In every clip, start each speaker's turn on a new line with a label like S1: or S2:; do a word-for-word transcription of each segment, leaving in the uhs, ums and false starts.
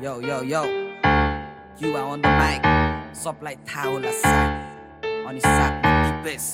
S1: Yo, yo, yo. You are on the mic. Supply थाउला साथ अनि साथमा डिपेस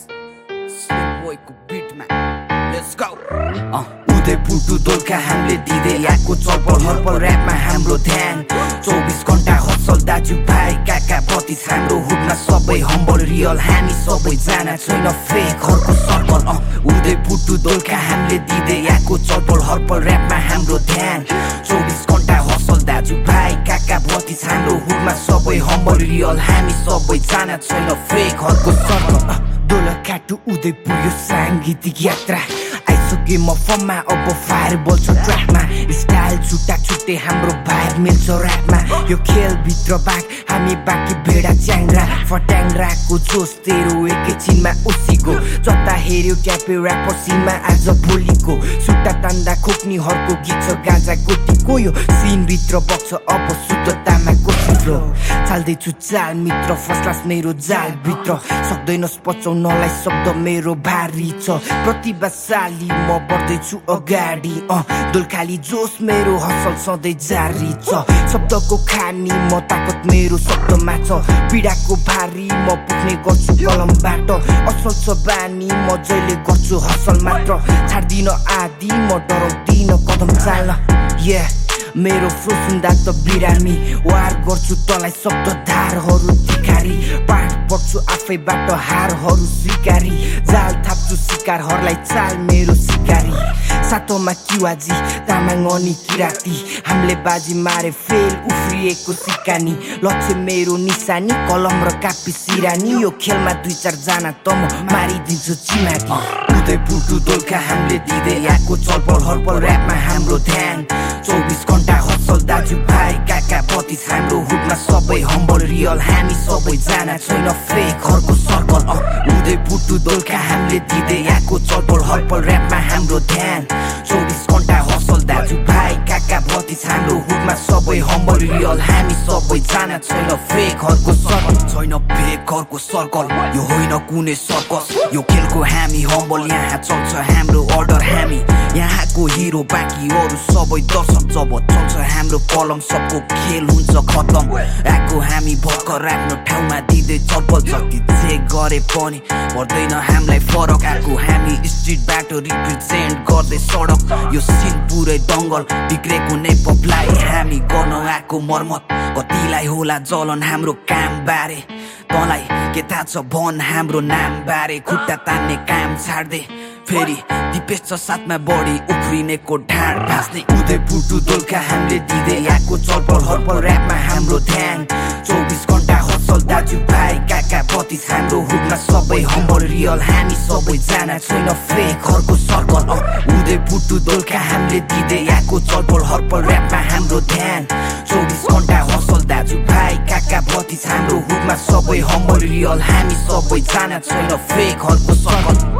S1: स्लिम बोयको बिटमा. Let's go.
S2: अ उदयपुर दोलका हामीले दिँदै आएको चलपल हरपल ऱ्यापमा हाम्रो ध्यान. चौबिस घण्टा हसल दाजु भाइ काका बत्तीस हाम्रो हुडमा सबै हम्बल रियल हामी सबैजना छैन फेकहरुको सर्कल. अ उदयपुर दोलका हामीले दिँदै आएको चलपल हरपल ऱ्यापमा हाम्रो ध्यान. चौबिस घण्टा हसल दाजु भाइ काका बत्तीस हाम्रो हुडमा सबै हम्बल रियल हामी सबैजना छैन फेकहरुको सर्कल. दोलका टु उदयपुर यो साङ्गीतिक यात्रा आइसके म फर्ममा अब फायर बल्छ ट्र्याकमा. स्टाइल छुट्टा छुट्टै हाम्रो भाइब मिल्छ ऱ्यापमा. यो खेलभित्र बाघ हामी बाँकी भेडा च्याङ्ग्रा फट्याङ्ग्राको जोस तेरो एकैछिनमा उसीको. जता हेऱ्यो ट्यापे ऱ्यापर सिनमा आज भोलिको. सुट्टा तान्दा खोक्नीहरूको गीत छ गाजा गोटीको. यो सिनभित्र बग्छ अब शुद्धतामा कोसिलो. चाल्दैछु चाल मित्र फर्स्ट क्लास मेरो जालभित्र. सक्दैनस् पचाउनलाई शब्द मेरो भारी छ. प्रतिभाशाली म बढ्दैछु अगाडि. अ दोलखाली जोस मेरो हसल सधैँ जारी छ. शब्दको खानी म ताकत मेरो शब्दमा छ. पीडाको भारी म पुग्ने गर्छु कलमबाट. असल छ बानी म जहिले गर्छु हसल मात्र. छाड्दिन आदि म डराउँदिन कदम चाल्न. yeah मेरो फ्लो सुन्दा त बिरामी वार गर्छु तँलाई शब्द धारहरू धिकारी. पाठ पढ्छु आफैबाट हारहरू स्वीकारी. जाल थाप्छु शिकारहरूलाई चाल मेरो सिकारी. सातोमा किवाजी तामाङ अनि किराती हामीले बाजी मारे फेल उफ्रिएको सिकानी. लक्ष्य मेरो निशानी कलम र कापी सिरानी. यो खेलमा दुई चारजना त म मारिदिन्छु चिमाकी. उदयपुर दोलका हामीले दिँदै आएको चलपल हरपल ऱ्यापमा हाम्रो ध्यान. चौबिस घण्टा हसल दाजु भाइ काका बत्तीस हाम्रो हुडमा सबै हम्बल रियल हामी सबैजना छैन फेकहरुको सर्कल. अ उदयपुर दोलका हामीले दिँदै आएको चलपल हरपल ऱ्यापमा हाम्रो ध्यान. चौबिस घण्टा हसल दाजु भाइ काका बत्तीस हाम्रो हुडमा सबै हम्बल रियल हामी सबैजना छैन फेकहरुको सर्कल. छैन फेकहरुको सर्कल यो होइन कुनै सर्कस. यो खेलको हामी हम्बल यहाँ चल्छ हाम्रो अर्डर हामी. यहाँको हिरो बाँकी अरू सबै दर्शक. जब चल्छ हाम्रो कलम सबको खेल हुन्छ खतम. आएको हामी भर्खर आफ्नो ठाउँमा दिँदै चप्पल. जति जे गरे पनि पर्दैन हामीलाई फरक. आएको हामी स्ट्रिटबाट रिप्रेजेन्ट गर्दै सडक. यो सिन पुरै दङ्गल बिग्रेको नै पपलाई हामी गर्न आएको मर्मत. कतिलाई होला जलन हाम्रो काम बारे. तँलाई के थाहा छ भन हाम्रो नाम बारे. खुट्टा तान्ने काम छाड्दे फेरि दिपेश छ साथमा बढी उफ्रिनेको ढाड भाँच्ने. उदयपुर दोलका हामीले दिँदै आएको चलपल हरपल ऱ्यापमा हाम्रो ध्यान. चौबिस घण्टा हसल दाजु भाइ काका बत्तीस हाम्रो हुडमा सबै हम्बल रियल हामी सबैजना छैन फेकहरुको सर्कल. अ उदयपुर दोलका हामीले दिँदै आएको चलपल हरपल ऱ्यापमा हाम्रो ध्यान. चौबिस घण्टा हसल दाजु भाइ काका बत्तीस हाम्रो हुडमा सबै हम्बल रियल हामी सबैजना छैन फेकहरुको सर्कल.